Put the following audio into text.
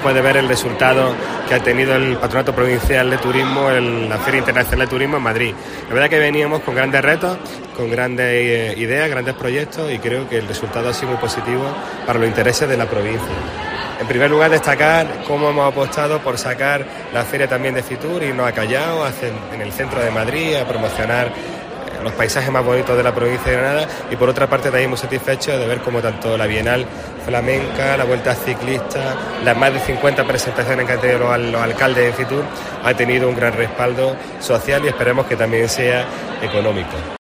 puede ver el resultado que ha tenido el Patronato Provincial de Turismo en la Feria Internacional de Turismo en Madrid. La verdad que veníamos con grandes retos, con grandes ideas, grandes proyectos, y creo que el resultado ha sido muy positivo para los intereses de la provincia. En primer lugar, destacar cómo hemos apostado por sacar la feria también de Fitur, irnos a Callao, en el centro de Madrid, a promocionar los paisajes más bonitos de la provincia de Granada, y por otra parte también muy satisfecho de ver cómo tanto la Bienal Flamenca, la Vuelta Ciclista, las más de 50 presentaciones que han tenido los alcaldes de Fitur, ha tenido un gran respaldo social y esperemos que también sea económico.